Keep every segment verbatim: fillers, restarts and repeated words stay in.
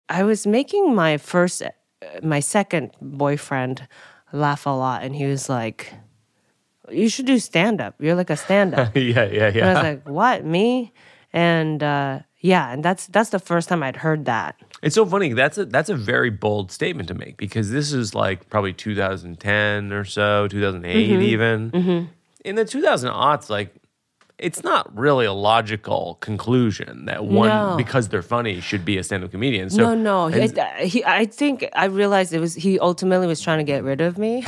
I was making my first, uh, my second boyfriend laugh a lot, and he was like, "You should do stand up. You're like a stand up." yeah, yeah, yeah. And I was like, "What, me?" And uh, yeah, and that's that's the first time I'd heard that. It's so funny. That's a that's a very bold statement to make because this is like probably two thousand ten or so, two thousand eight Mm-hmm. even. Mm-hmm. In the two thousand aughts, like it's not really a logical conclusion that one No. because they're funny should be a stand-up comedian. So No, no. He, and- he, I think I realized it was he ultimately was trying to get rid of me.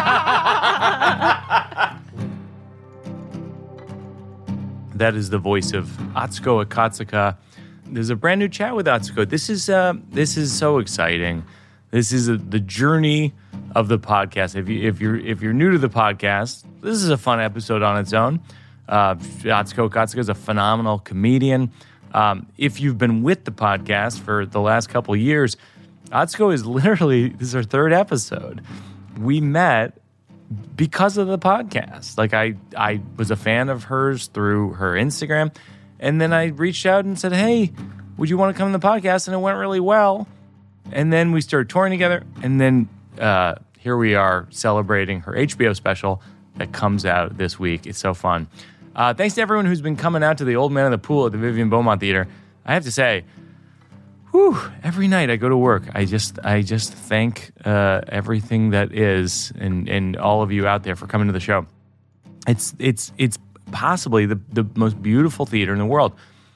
That is the voice of Atsuko Akatsuka. There's a brand new chat with Atsuko. This is uh, this is so exciting. This is a, the journey of the podcast. If you if you're if you're new to the podcast, this is a fun episode on its own. Uh, Atsuko Akatsuka is a phenomenal comedian. Um, if you've been with the podcast for the last couple of years, Atsuko is literally this is our third episode. We met because of the podcast. Like I, I was a fan of hers through her Instagram. And then I reached out and said, hey, would you want to come on the podcast? And it went really well. And then we started touring together. And then uh, here we are celebrating her H B O special that comes out this week. It's so fun. Uh, thanks to everyone who's been coming out to the Old Man of the Pool at the Vivian Beaumont Theater. I have to say, whew, every night I go to work, I just I just thank uh, everything that is and, and all of you out there for coming to the show. It's it's it's possibly the, the most beautiful theater in the world.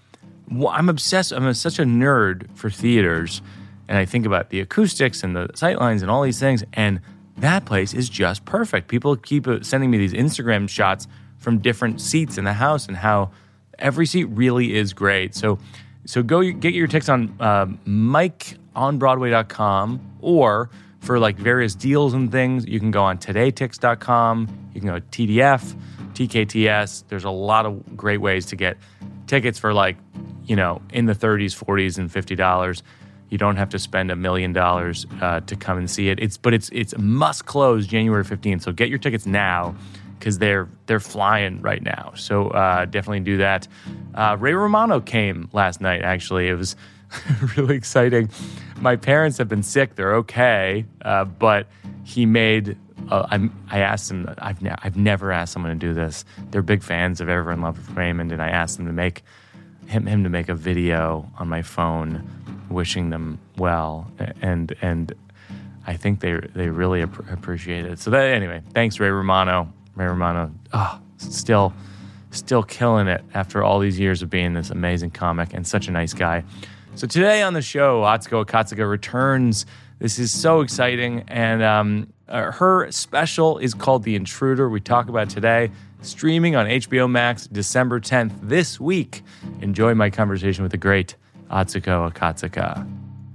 I'm obsessed. I'm a, such a nerd for theaters, and I think about the acoustics and the sightlines and all these things, and that place is just perfect. People keep sending me these Instagram shots from different seats in the house and how every seat really is great. So so go get your tickets on uh, mike on broadway dot com, or for like various deals and things, you can go on today tix dot com. You can go to T D F, T K T S. There's a lot of great ways to get tickets for like, you know, in the thirties, forties, and fifty dollars. You don't have to spend a million dollars uh, to come and see it. It's but it's it's must close January fifteenth. So get your tickets now because they're they're flying right now. So uh, definitely do that. Uh, Ray Romano came last night. Actually, it was really exciting. My parents have been sick; they're okay, uh, but he made. Uh, I I asked him. I've ne- I've never asked someone to do this. They're big fans of Ever in Love with Raymond, and I asked them to make him him to make a video on my phone, wishing them well, and and I think they they really ap- appreciate it. So that anyway, thanks Ray Romano. Ray Romano, oh, still still killing it after all these years of being this amazing comic and such a nice guy. So today on the show, Atsuko Akatsuka returns. This is so exciting, and um, uh, her special is called The Intruder. We talk about it today, streaming on H B O Max December tenth this week. Enjoy my conversation with the great Atsuko Akatsuka.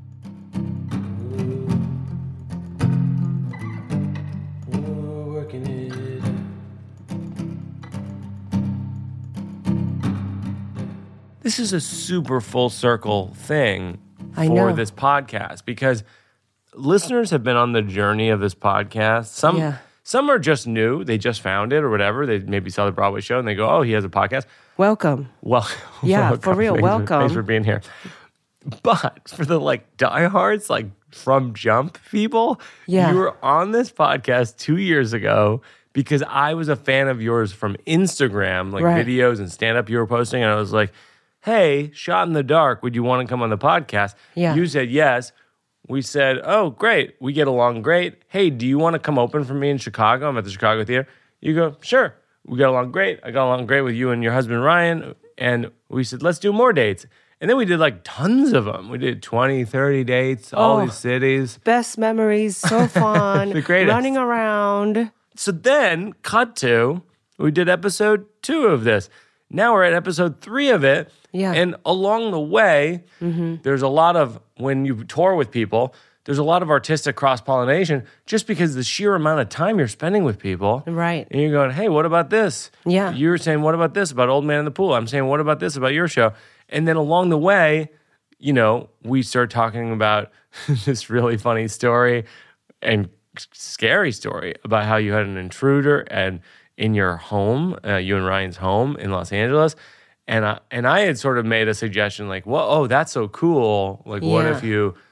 This is a super full circle thing I for know. this podcast because listeners have been on the journey of this podcast. Some Yeah. some are just new; they just found it or whatever. They maybe saw the Broadway show and they go, "Oh, he has a podcast." Welcome. Well, Yeah, welcome. for real, Thanks for- welcome. thanks for being here. But for the like diehards, like from Jump people, Yeah. you were on this podcast two years ago because I was a fan of yours from Instagram, like Right. videos and stand up you were posting, and I was like, hey, Shot in the Dark, would you want to come on the podcast? Yeah. You said yes. We said, oh, great. We get along great. Hey, do you want to come open for me in Chicago? I'm at the Chicago Theater. You go, sure. We got along great. I got along great with you and your husband, Ryan. And we said, let's do more dates. And then we did like tons of them. We did twenty, thirty dates, all Oh. these cities. Best memories, so fun. The greatest. Running around. So then, cut to, we did episode two of this. Now we're at episode three of it. Yeah. And along the way, there's a lot of, when you tour with people, there's a lot of artistic cross-pollination just because the sheer amount of time you're spending with people. Right. And you're going, hey, what about this? Yeah. You're saying, what about this about Old Man in the Pool? I'm saying, what about this about your show? And then along the way, you know, we start talking about this really funny story and scary story about how you had an intruder and in your home, uh, you and Ryan's home in Los Angeles. And I, and I had sort of made a suggestion like, well, oh, that's so cool. Like, what Yeah. if you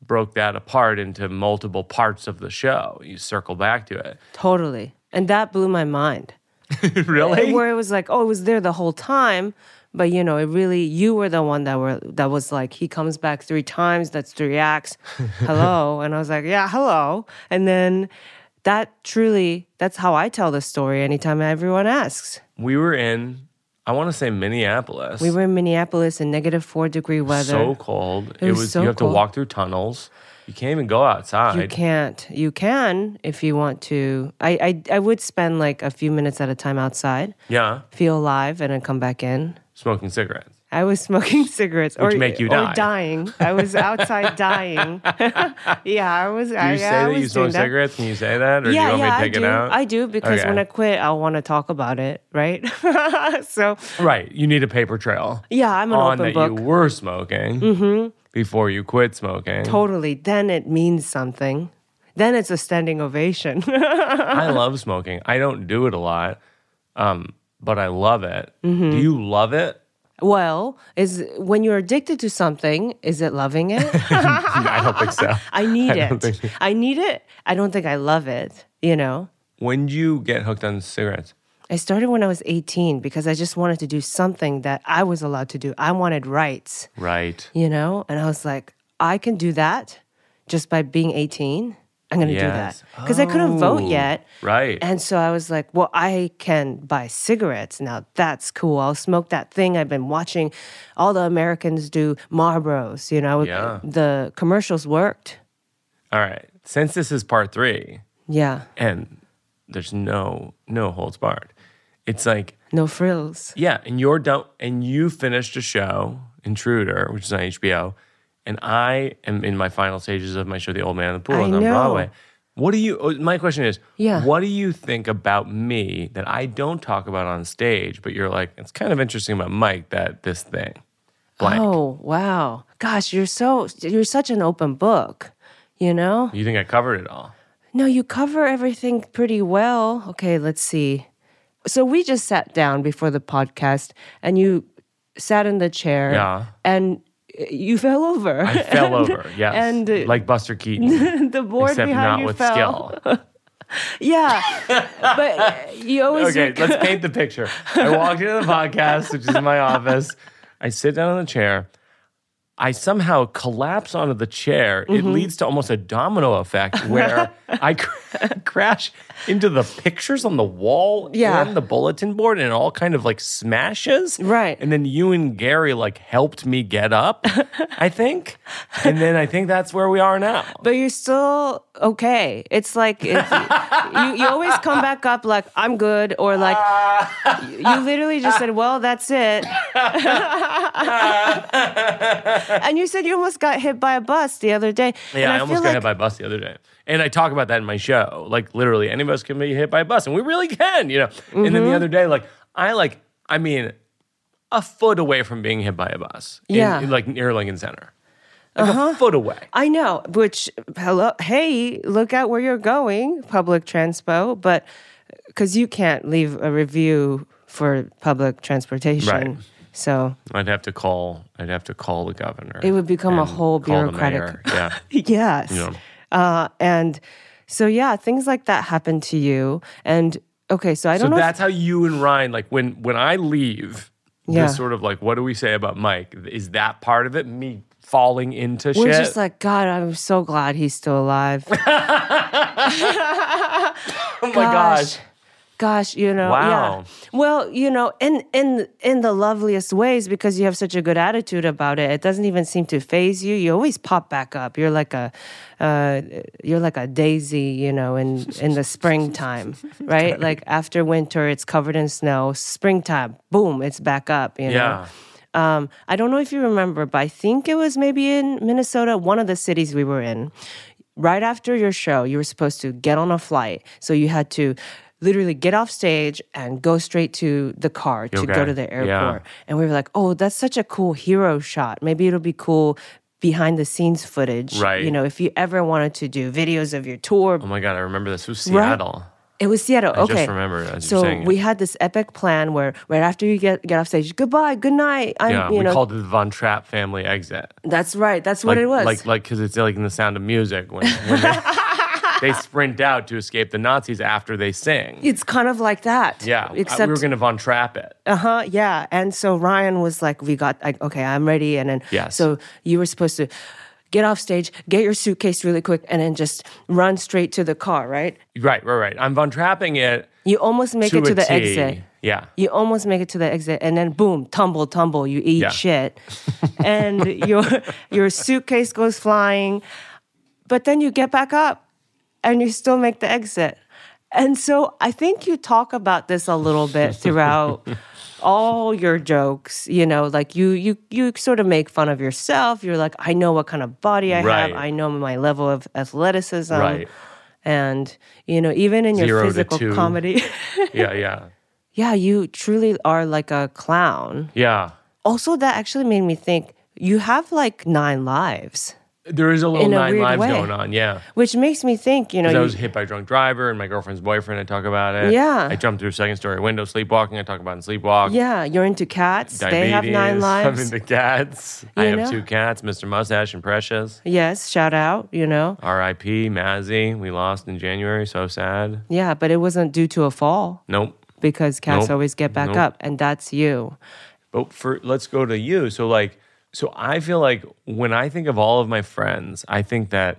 broke that apart into multiple parts of the show. You circle back to it. Totally. And that blew my mind. Really? Where it was like, oh, it was there the whole time. But, you know, it really, you were the one that were that was like, he comes back three times, that's three acts. Hello. And I was like, yeah, hello. And then that truly, that's how I tell the story anytime everyone asks. We were in, I want to say Minneapolis. We were in Minneapolis in negative four degree weather. So cold. It was so You have cold. to walk through tunnels. You can't even go outside. You can't. You can if you want to. I, I, I would spend like a few minutes at a time outside, Yeah. feel alive, and then come back in. Smoking cigarettes. I was smoking cigarettes, Which or make you or die. dying. I was outside dying. Yeah, I was. Do I, you say yeah, I that you was smoke doing that. cigarettes? Can you say that? Or Yeah, do you want yeah, me to I take do. it out? I do because Okay. when I quit, I'll want to talk about it, right? So Right. You need a paper trail yeah, I'm an on open that book. you were smoking before you quit smoking. Totally. Then it means something. Then it's a standing ovation. I love smoking. I don't do it a lot, um, but I love it. Mm-hmm. Do you love it? Well, is when you're addicted to something, is it loving it? I don't think so. I need I don't it. think- I need it. I don't think I love it, you know? When did you get hooked on cigarettes? I started when I was eighteen because I just wanted to do something that I was allowed to do. I wanted rights, Right. you know? And I was like, I can do that just by being eighteen. I'm going to do that. Yes. Because I couldn't vote Oh, yet. Right. And so I was like, well, I can buy cigarettes. Now that's cool. I'll smoke that thing. I've been watching all the Americans do Marlboros, you know? Yeah. The commercials worked. All right. Since this is part three, Yeah. and there's no no holds barred, it's like, No frills. yeah, and you're done, and you finished a show, Intruder, which is on H B O, and I am in my final stages of my show, The Old Man in the Pool, I and on know. Broadway. What do you? oh, My question is, Yeah. what do you think about me that I don't talk about on stage, but you're like, it's kind of interesting about Mike that this thing, blank. Oh, wow. Gosh, you're so you're such an open book, you know? You think I covered it all? No, you cover everything pretty well. Okay, let's see. So we just sat down before the podcast and you sat in the chair Yeah. and you fell over. I fell over, yes, and, uh, like Buster Keaton, the board except behind not you with fell. skill. Yeah. But you always Okay, let's paint the picture. I walked into the podcast, which is my office. I sit down in the chair. I somehow collapse onto the chair. It Mm-hmm. leads to almost a domino effect where I cr- crash into the pictures on the wall Yeah. and the bulletin board, and it all kind of like smashes. Right. And then you and Gary like helped me get up, I think. And then I think that's where we are now. But you're still okay. It's like it's, you, you always come back up like, I'm good, or like, you, you literally just said, well, that's it. And you said you almost got hit by a bus the other day. And Yeah, I, feel almost got like, hit by a bus the other day. And I talk about that in my show. Like, literally, any of us can be hit by a bus, and we really can, you know? And then Mm-hmm. the other day, like, I, like, I mean, a foot away from being hit by a bus. in- Yeah. in, like, near Lincoln Center. Like, a foot away. I know, which, hello, hey, look at where you're going, public transpo, but because you can't leave a review for public transportation. Right. So I'd have to call, I'd have to call the governor. it would become a and whole call the bureaucratic. mayor. Yeah. Yes. You know. Uh, and so, yeah, things like that happen to you. And okay, so I So don't know. if- that's how you and Ryan, like, when, when I leave, Yeah. this sort of, like, what do we say about Mike? Is that part of it? Me falling into we're shit? just like, God, I'm so glad he's still alive. oh my gosh. Gosh, you know, Wow. yeah. Well, you know, in in in the loveliest ways, because you have such a good attitude about it. It doesn't even seem to faze you. You always pop back up. You're like a, uh, you're like a daisy, you know, in in the springtime, right? Like after winter, it's covered in snow. Springtime, boom, it's back up. You know. Yeah. Um, I don't know if you remember, but I think it was maybe in Minnesota, one of the cities we were in. Right after your show, you were supposed to get on a flight. So you had to literally get off stage and go straight to the car to Okay. go to the Yeah. airport. And we were like, oh, that's such a cool hero shot. Maybe it'll be cool behind the scenes footage. Right. You know, if you ever wanted to do videos of your tour. Oh my God, I remember this. It was Right? Seattle. It was Seattle. I Okay. just remembered as so you're saying we it. had this epic plan where right after you get get off stage, goodbye, good night. I'm, Yeah, you we know, called it the Von Trapp family exit. that's right. That's what like, it was. Like, like, because it's like in The Sound of Music when, when they, they sprint out to escape the Nazis after they sing. it's kind of like that. Yeah, Except, we were going to Von Trapp it. uh huh. Yeah. And so Ryan was like, we got like, okay, I'm ready. And then Yes. so you were supposed to get off stage, get your suitcase really quick, and then just run straight to the car. Right. Right, right, right. I'm Von Trapping it You almost make to it to a the T. exit. Yeah. You almost make it to the exit, and then boom, tumble, tumble. You eat Yeah. shit, and your your suitcase goes flying. But then you get back up, and you still make the exit. And so I think you talk about this a little bit throughout all your jokes. You know, like you you you sort of make fun of yourself. You're like, I know what kind of body I Right. have. I know my level of athleticism. Right. And you know, even in your Zero to physical two. comedy. Yeah, yeah. Yeah, you truly are like a clown. Yeah. Also, that actually made me think you have like nine lives, There is a little In a nine weird lives way. going on, yeah. which makes me think, you know, 'Cause I you- was hit by a drunk driver and my girlfriend's boyfriend. I talk about it. Yeah. I jumped through a second story window sleepwalking. I talk about it in Sleepwalk. yeah, you're into cats. Diabetes. They have nine I'm lives. into cats. I You have know? two cats, Mister Mustache and Precious. Yes, shout out, you know. R I P Mazzy. We lost in January. So sad. Yeah, but it wasn't due to a fall Nope. because cats Nope. always get back Nope. up, and that's you. But for let's go to you. So like, so I feel like when I think of all of my friends, I think that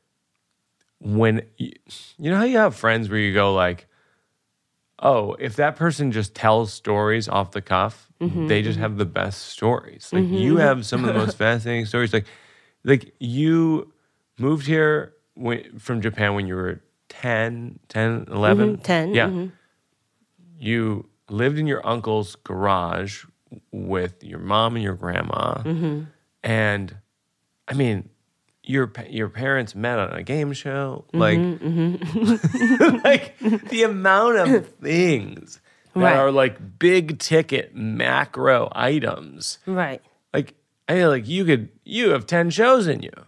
when you, you know how you have friends where you go like, oh, if that person just tells stories off the cuff, Mm-hmm, they just have the best stories. Like you have some of the most fascinating stories. Like, like you moved here when, from Japan when you were ten, ten, eleven Mhm, ten, Yeah. mhm. You lived in your uncle's garage with your mom and your grandma. Mm-hmm. And I mean, your pa- your parents met on a game show. Like, Mm-hmm, like the amount of things that Right. are like big ticket macro items. Right. Like, I feel like you could you have ten shows in you.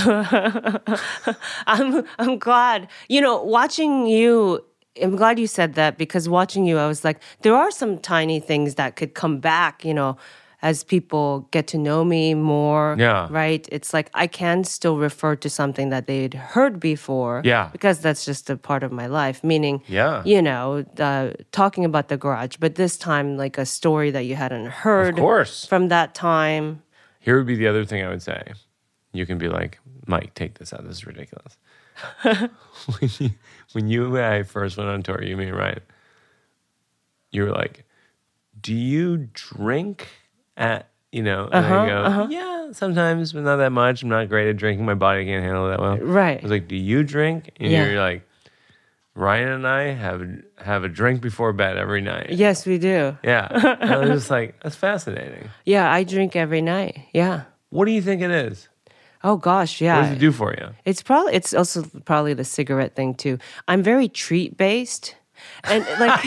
I'm I'm glad. You know, watching you, I'm glad you said that because watching you, I was like, there are some tiny things that could come back, you know, as people get to know me more. Yeah. Right? It's like I can still refer to something that they'd heard before. Yeah. Because that's just a part of my life. Meaning, Yeah. you know, uh, talking about the garage, but this time like a story that you hadn't heard Of course. from that time. Here would be the other thing I would say. You can be like, Mike, take this out. This is ridiculous. when, you, when you and I first went on tour, you mean right? You were like, do you drink at, you know, and I go, yeah, sometimes, but not that much. I'm not great at drinking. My body can't handle it that well. Right. I was like, do you drink? And Yeah. you're like, Ryan and I have have a drink before bed every night. Yes, we do. Yeah. And I was just like, that's fascinating. Yeah, I drink every night. Yeah. What do you think it is? Oh gosh, yeah. What does it do for you? It's probably it's also probably the cigarette thing too. I'm very treat based. And like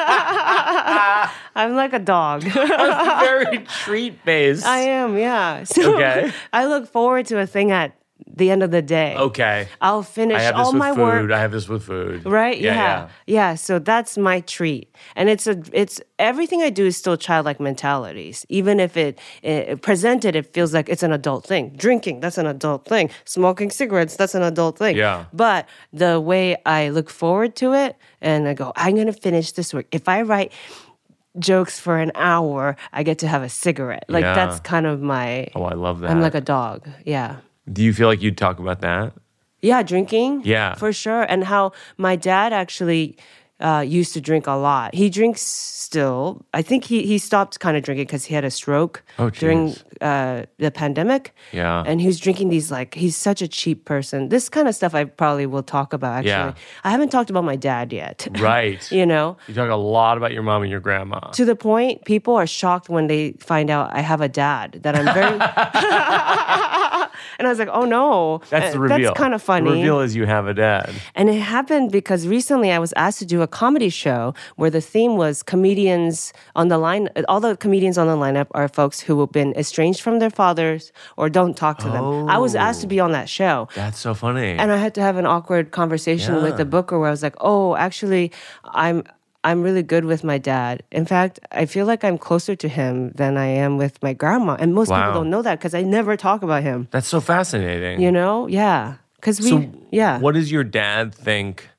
I'm like a dog. Very treat based. I am, yeah. So Okay. I look forward to a thing at the end of the day. Okay. I'll finish I have this all with my food. work. I have this with food. Right? Yeah. Yeah. yeah. yeah. So that's my treat. And it's a it's everything I do is still childlike mentalities. Even if it, it presented it feels like it's an adult thing. Drinking, that's an adult thing. Smoking cigarettes, that's an adult thing. Yeah. But the way I look forward to it and I go, I'm gonna finish this work. If I write jokes for an hour, I get to have a cigarette. Like Yeah. that's kind of my Oh, I love that. I'm like a dog. Yeah. Do you feel like you'd talk about that? Yeah, drinking. Yeah. For sure. And how my dad actually uh, used to drink a lot. He drinks still. I think he, he stopped kind of drinking because he had a stroke Oh, during jeez. uh, the pandemic. Yeah. And he was drinking these, like, he's such a cheap person. This kind of stuff I probably will talk about, actually. Yeah. I haven't talked about my dad yet. Right. You know? You talk a lot about your mom and your grandma. To the point, people are shocked when they find out I have a dad, that I'm very. And I was like, oh no. That's the Uh, reveal. That's kind of funny. The reveal is you have a dad. And it happened because recently I was asked to do a comedy show where the theme was comedians on the line. All the comedians on the lineup are folks who have been estranged from their fathers or don't talk to them. I was asked to be on that show. That's so funny. And I had to have an awkward conversation Yeah. with the booker where I was like, oh, actually, I'm I'm really good with my dad. In fact, I feel like I'm closer to him than I am with my grandma. And most Wow. people don't know that because I never talk about him. That's so fascinating. You know? Yeah. Because we, so, yeah. what does your dad think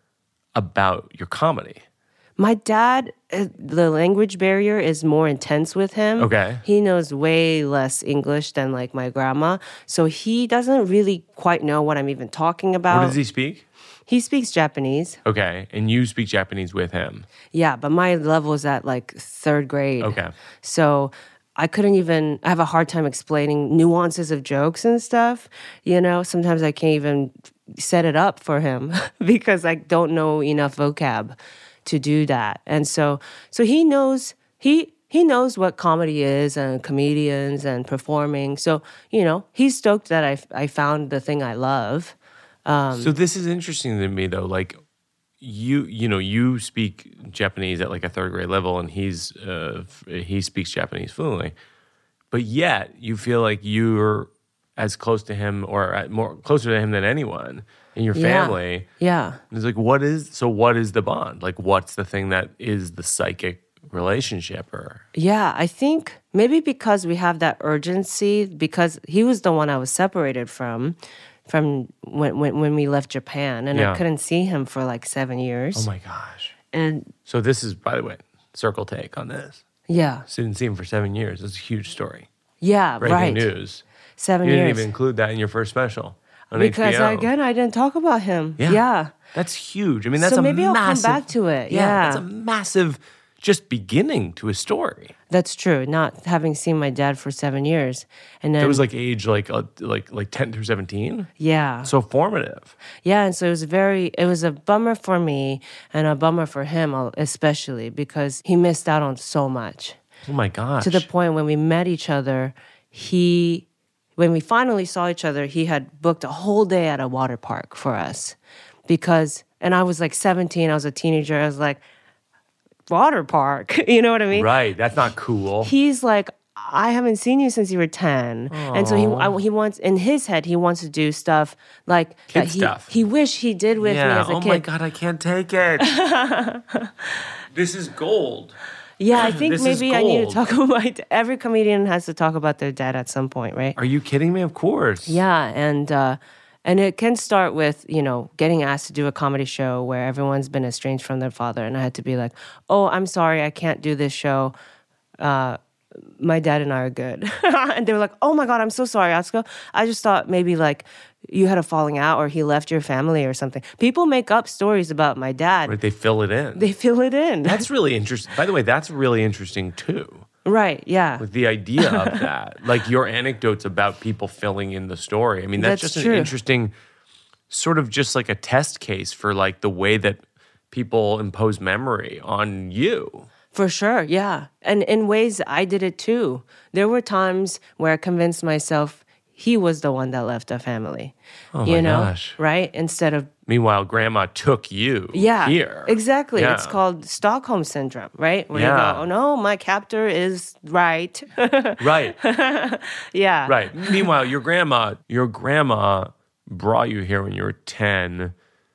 about your comedy? My dad, uh, the language barrier is more intense with him. Okay. He knows way less English than like my grandma. So he doesn't really quite know what I'm even talking about. What does he speak? He speaks Japanese. Okay. And you speak Japanese with him. Yeah, but my level is at like third grade. Okay. So I couldn't even, I have a hard time explaining nuances of jokes and stuff. You know, sometimes I can't even set it up for him because I don't know enough vocab to do that. And so, so he knows, he, he knows what comedy is and comedians and performing. So, you know, he's stoked that I, I found the thing I love. Um, so this is interesting to me though. Like you, you know, you speak Japanese at like a third grade level, and he's uh, f- he speaks Japanese fluently, but yet you feel like you're as close to him or at more closer to him than anyone in your Yeah. family. Yeah. It's like, what is so? What is the bond? Like, what's the thing that is the psychic relationship? Or Yeah, I think maybe because we have that urgency, because he was the one I was separated from, from when when, when we left Japan, and Yeah. I couldn't see him for like seven years. oh my gosh! And So this is, by the way, circle take on this. yeah, So you didn't see him for seven years. That's a huge story. yeah, Breaking right. news. Seven You didn't years. even include that in your first special on Because H B O. again, I didn't talk about him. Yeah. Yeah. That's huge. I mean, that's So a maybe I'll come massive, back to it. Yeah. that's a massive just beginning to a story. That's true. Not having seen my dad for seven years, and then It was like age like uh, like like ten through seventeen. yeah, So formative. yeah, and so it was very. It was a bummer for me and a bummer for him, especially because he missed out on so much. Oh my gosh. To the point when we met each other, he, when we finally saw each other, he had booked a whole day at a water park for us, because, and I was like seventeen. I was a teenager. I was like, water park, you know what I mean? Right. That's not cool. He's like, I haven't seen you since you were ten. And so he I, he wants, in his head, he wants to do stuff like Kid that he, stuff. he wished he did with me yeah. as a oh kid. my God, I can't take it. This is gold. Yeah, I think This is maybe I need to gold. talk about, every comedian has to talk about their dad at some point, right? Are you kidding me? Of course. Yeah, and uh, and it can start with, you know, getting asked to do a comedy show where everyone's been estranged from their father, and I had to be like, oh, I'm sorry, I can't do this show. Uh, my dad and I are good. And they were like, oh my God, I'm so sorry, Atsuko. I just thought maybe like you had a falling out or he left your family or something. People make up stories about my dad. Right, they fill it in. They fill it in. That's really interesting. By the way, that's really interesting too. Right, yeah. With the idea of that, like your anecdotes about people filling in the story. I mean, that's, That's just true. an interesting sort of just like a test case for like the way that people impose memory on you. For sure, yeah. And in ways I did it too. There were times where I convinced myself he was the one that left the family. Oh you my know, gosh. right? Instead of Meanwhile, grandma took you yeah, here. exactly. Yeah. It's called Stockholm syndrome, right? Where Yeah. you go, oh no, my captor is right. Right, Yeah, right. Meanwhile, your grandma, your grandma brought you here when you were ten.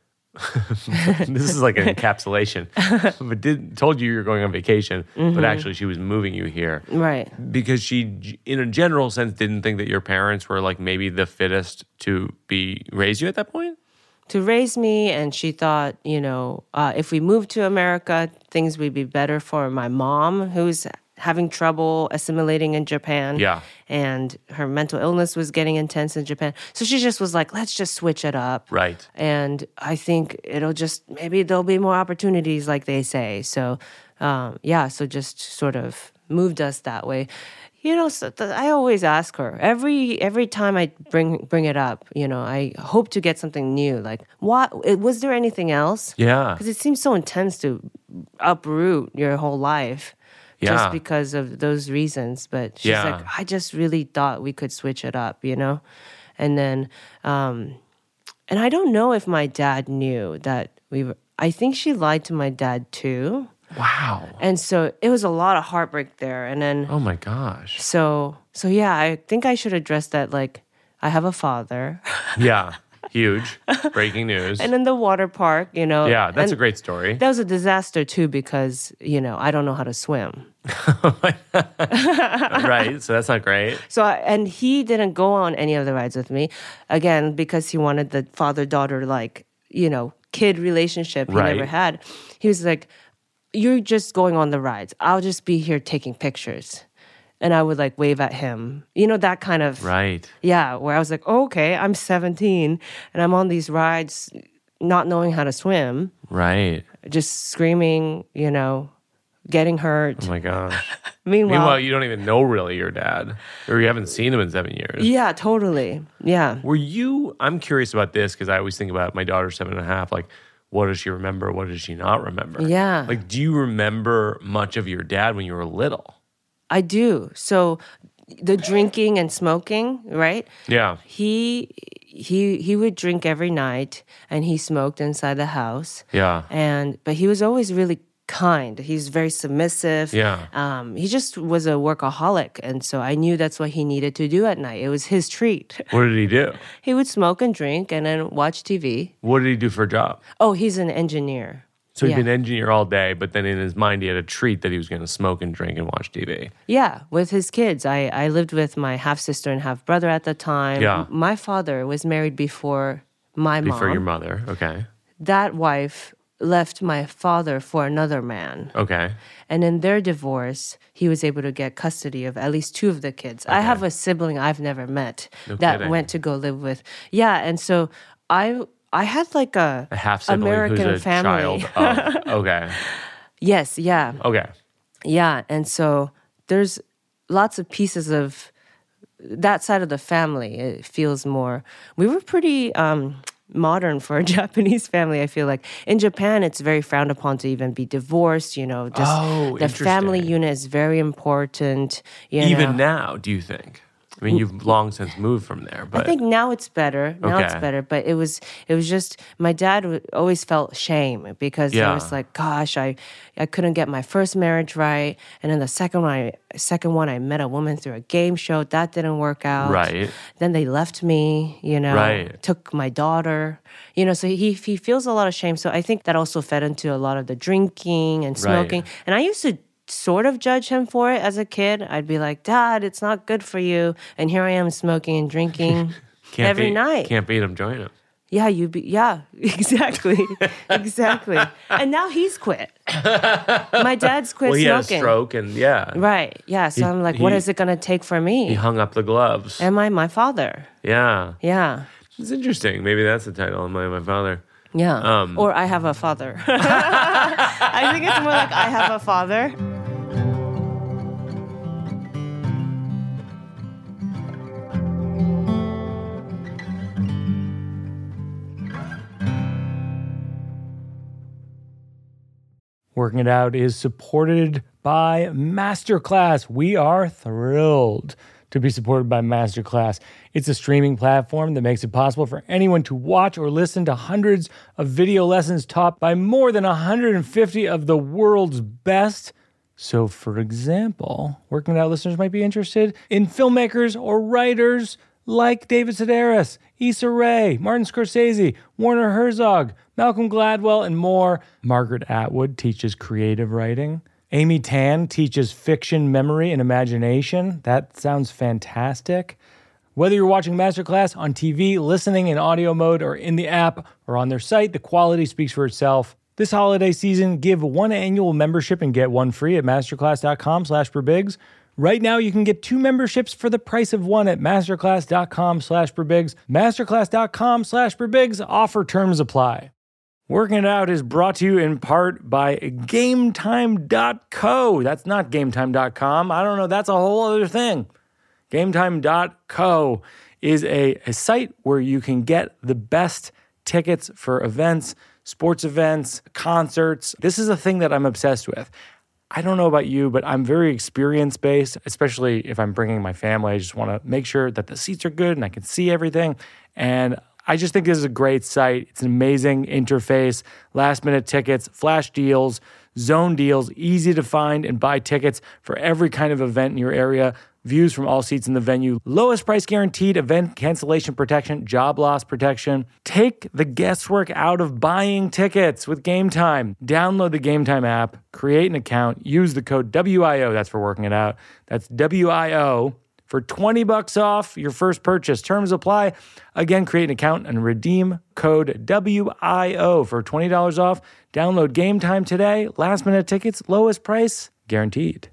This is like an encapsulation, but did told you you were going on vacation, but actually she was moving you here. right. Because she, in a general sense, didn't think that your parents were like maybe the fittest to be raise you at that point. To raise me, and she thought, you know, uh, if we moved to America, things would be better for my mom, who's having trouble assimilating in Japan. Yeah. And her mental illness was getting intense in Japan. So she just was like, let's just switch it up. Right. And I think it'll just, maybe there'll be more opportunities, like they say. So, um, yeah, so just sort of moved us that way. You know, so th- I always ask her every every time I bring bring it up. You know, I hope to get something new. Like, what was there anything else? Yeah. Because it seems so intense to uproot your whole life. Yeah. just because of those reasons. But she's Yeah. like, I just really thought we could switch it up, you know? And then, um, and I don't know if my dad knew that we were, I think she lied to my dad too. Wow. And so it was a lot of heartbreak there. And then, Oh my gosh. so, so yeah, I think I should address that. Like, I have a father. Yeah. Huge. Breaking news. And in the water park, you know. Yeah, that's and a great story. That was a disaster too because, you know, I don't know how to swim. Right. So that's not great. So, I, and he didn't go on any of the rides with me. Again, because he wanted the father-daughter, like, you know, kid relationship he Right. never had. He was like, you're just going on the rides. I'll just be here taking pictures. And I would like wave at him. You know, that kind of... Right. Yeah, where I was like, oh, okay, I'm seventeen and I'm on these rides not knowing how to swim, Right. just screaming, you know, getting hurt. Oh my gosh. Meanwhile, Meanwhile, you don't even know really your dad, or you haven't seen him in seven years. yeah, totally. Yeah. Were you, I'm curious about this because I always think about my daughter's seven and a half, like, what does she remember? What does she not remember? Yeah. Like, do you remember much of your dad when you were little? I do. So the drinking and smoking, right? Yeah. He he he would drink every night and he smoked inside the house. Yeah. And but he was always really kind. He's very submissive. Yeah. Um, he just was a workaholic. And so I knew that's what he needed to do at night. It was his treat. What did he do? He would smoke and drink and then watch T V. What did he do for a job? Oh, he's an engineer. So he'd Yeah. been an engineer all day, but then in his mind he had a treat that he was going to smoke and drink and watch T V. Yeah, with his kids. I, I lived with my half sister and half brother at the time. Yeah. My father was married before my mom. Before your mother. Okay. That wife left my father for another man. Okay. And in their divorce, he was able to get custody of at least two of the kids. I have a sibling I've never met No that kidding. went to go live with. Yeah, and so I I had like a, A half sibling American who's a family. child of. Okay. Yes, yeah. Okay. Yeah, and so there's lots of pieces of that side of the family. It feels more. We were pretty um, modern for a Japanese family. I feel like in Japan, it's very frowned upon to even be divorced. You know, just Oh, the family interesting. unit is very important. You Even know. now, do you think? I mean, you've long since moved from there, but I think now it's better. Now it's Okay. better, but it was it was just my dad w- always felt shame because Yeah. I was like, gosh, I I couldn't get my first marriage right, and then the second one, I second one, I met a woman through a game show that didn't work out. Right. Then they left me. You know. Right. Took my daughter. You know, so he he feels a lot of shame. So I think that also fed into a lot of the drinking and smoking. And I used to sort of judge him for it as a kid. I'd be like, Dad, it's not good for you. And here I am smoking and drinking can't every beat, night. Can't beat him, join him. Yeah, you be yeah, exactly. exactly. And now he's quit. My dad's quit Well, he had a smoking. stroke, and yeah, Right. Yeah. So He- I'm like, what he- is it gonna take for he me? hung up the gloves. Am I my father? Yeah, Yeah. it's interesting. Maybe that's the title. Am I my father? Yeah. Um, or I have a father. I think it's more like I have a father. Working It Out is supported by Masterclass. We are thrilled to be supported by Masterclass. It's a streaming platform that makes it possible for anyone to watch or listen to hundreds of video lessons taught by more than one hundred fifty of the world's best. So, for example, Working It Out listeners might be interested in filmmakers or writers like David Sedaris, Issa Rae, Martin Scorsese, Werner Herzog, Malcolm Gladwell, and more. Margaret Atwood teaches creative writing. Amy Tan teaches fiction, memory, and imagination. That sounds fantastic. Whether you're watching Masterclass on T V, listening in audio mode, or in the app, or on their site, the quality speaks for itself. This holiday season, give one annual membership and get one free at masterclass.com slash perbigs. Right now, you can get two memberships for the price of one at masterclass.com slash perbigs. Masterclass.com slash perbigs. Offer terms apply. Working It Out is brought to you in part by GameTime dot co. That's not GameTime dot com. I don't know. That's a whole other thing. GameTime dot co is a, a site where you can get the best tickets for events, sports events, concerts. This is a thing that I'm obsessed with. I don't know about you, but I'm very experience-based, especially if I'm bringing my family. I just want to make sure that the seats are good and I can see everything. And I just think this is a great site. It's an amazing interface, last-minute tickets, flash deals, zone deals, easy to find and buy tickets for every kind of event in your area. Views from all seats in the venue, lowest price guaranteed, event cancellation protection, job loss protection. Take the guesswork out of buying tickets with Game Time. Download the Game Time app, create an account, use the code W I O, that's for working it out. That's W I O for twenty bucks off your first purchase. Terms apply. Again, create an account and redeem code W I O for twenty dollars off. Download Game Time today. Last minute tickets, lowest price guaranteed.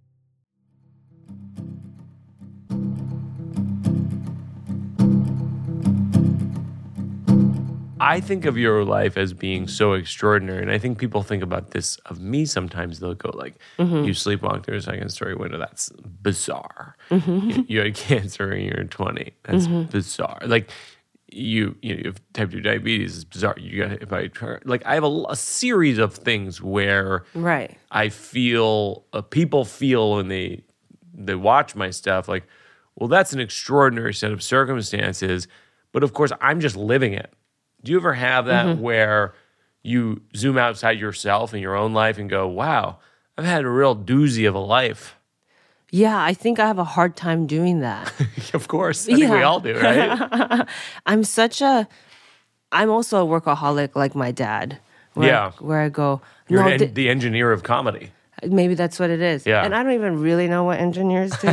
I think of your life as being so extraordinary, and I think people think about this of me sometimes. They'll go like, Mm-hmm. you sleepwalk through a second story window. That's bizarre. Mm-hmm. You, you had cancer and you're twenty. That's Mm-hmm. bizarre. Like, you you, know, you have type two diabetes. It's bizarre. You got hit by a car. Like, I have a, a series of things where Right. I feel, uh, people feel when they, they watch my stuff, like, well, that's an extraordinary set of circumstances. But of course, I'm just living it. Do you ever have that Mm-hmm. where you zoom outside yourself in your own life and go, wow, I've had a real doozy of a life? Yeah, I think I have a hard time doing that. Of course. I think we Yeah. all do, right? I'm such a, I'm also a workaholic like my dad. Where Yeah. I, where I go, You're no, an, thi- the engineer of comedy. maybe that's what it is. Yeah. And I don't even really know what engineers do.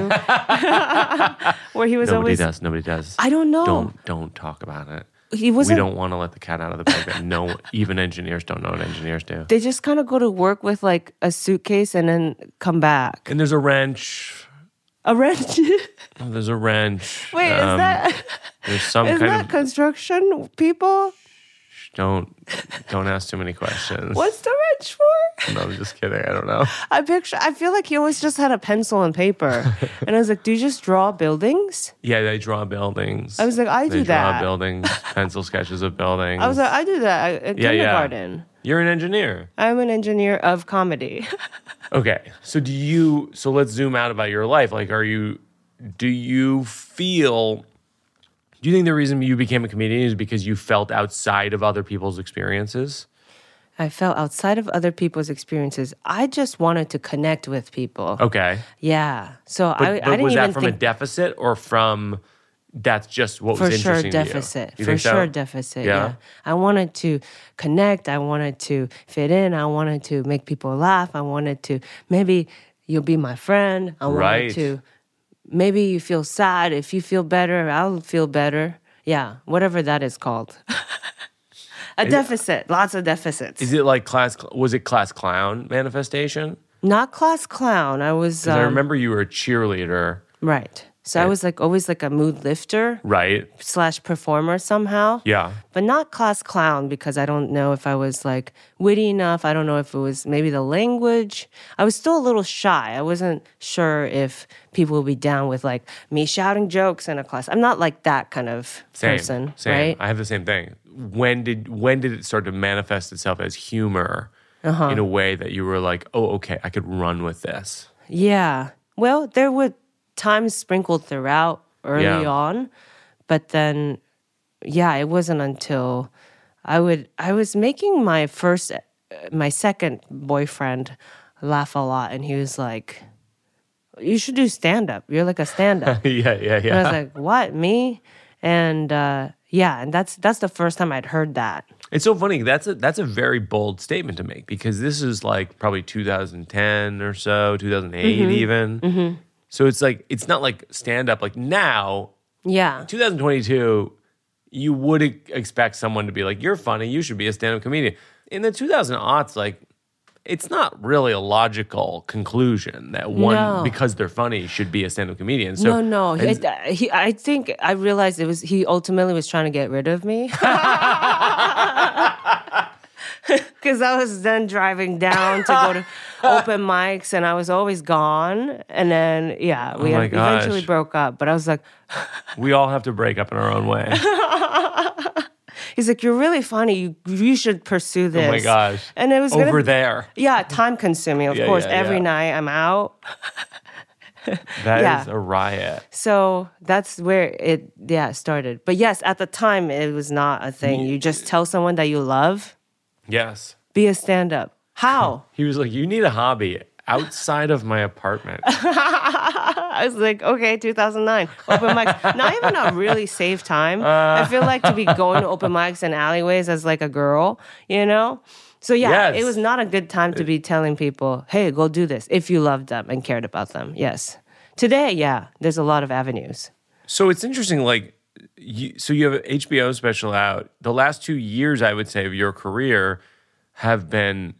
Where he was Nobody always, does. Nobody does. I don't know. Don't don't talk about it. He We wasn't, don't want to let the cat out of the bag. But no, even engineers don't know what engineers do. they just kind of go to work with like a suitcase and then come back. And there's a wrench. A wrench? Oh, there's a wrench. Wait, is Um, that, There's some is kind that of. construction people? Don't don't ask too many questions. What's the wrench for? No, I'm just kidding. I don't know. I picture, I feel like he always just had a pencil and paper. And I was like, do you just draw buildings? Yeah, they draw buildings. I was like, I they do draw that. buildings, pencil sketches of buildings. I was like, I do that at Yeah, yeah. kindergarten. You're an engineer. I'm an engineer of comedy. Okay. So do you so let's zoom out about your life. Like, are you do you feel do you think the reason you became a comedian is because you felt outside of other people's experiences? I felt outside of other people's experiences. I just wanted to connect with people. Okay. Yeah. So But, I, but I didn't was even that from think a deficit or from that's just what for was sure interesting deficit. to you? You For think so? sure deficit. Yeah? Yeah. I wanted to connect. I wanted to fit in. I wanted to make people laugh. I wanted to maybe you'll be my friend. I wanted Right. to maybe you feel sad. If you feel better, I'll feel better. Yeah, whatever that is called. A deficit. Lots of deficits. Is it like class was it class clown manifestation? Not class clown. I was 'Cause I um, remember you were a cheerleader, right. So I was like always like a mood lifter right? slash performer somehow. Yeah. But not class clown because I don't know if I was like witty enough. I don't know if it was maybe the language. I was still a little shy. I wasn't sure if people would be down with like me shouting jokes in a class. I'm not like that kind of Same, person, same. right? I have the same thing. When did when did it start to manifest itself as humor Uh-huh. in a way that you were like, oh, okay, I could run with this? Yeah. Well, there were times sprinkled throughout early Yeah. on, but then, yeah, it wasn't until I would I was making my first, uh, my second boyfriend laugh a lot, and he was like, "You should do stand up. You're like a stand up." yeah, yeah, And I was yeah. like, "What, me?" And uh, yeah, and that's that's the first time I'd heard that. It's so funny. That's a that's a very bold statement to make because this is like probably two thousand ten or so, two thousand eight Mm-hmm. even. So it's like it's not like stand up. Like now, Yeah. twenty twenty-two, you would e- expect someone to be like, "You're funny. You should be a stand up comedian." In the two thousand aughts, like it's not really a logical conclusion that one No. because they're funny should be a stand up comedian. So no, no. He, and- he, I think I realized it was he ultimately was trying to get rid of me. Because I was then driving down to go to open mics, and I was always gone. And then, yeah, we Oh my had eventually gosh. broke up. But I was like, we all have to break up in our own way. He's like, you're really funny. You, you should pursue this. Oh my gosh. And it was Over gonna, there. Yeah, time consuming, of Yeah, course. yeah, Every yeah. night I'm out. That Yeah. is a riot. So that's where it, yeah, started. But yes, at the time, it was not a thing. You just tell someone that you love, Yes. be a stand-up. How? He was like, you need a hobby outside of my apartment. I was like, okay, two thousand nine, open mics. Not even a really safe time. I feel like to be going to open mics and alleyways as like a girl, you know? So yeah, Yes. it was not a good time to be telling people, hey, go do this if you loved them and cared about them. Yes. Today, yeah, there's a lot of avenues. So it's interesting, like, you, so you have an H B O special out. The last two years, I would say, of your career have been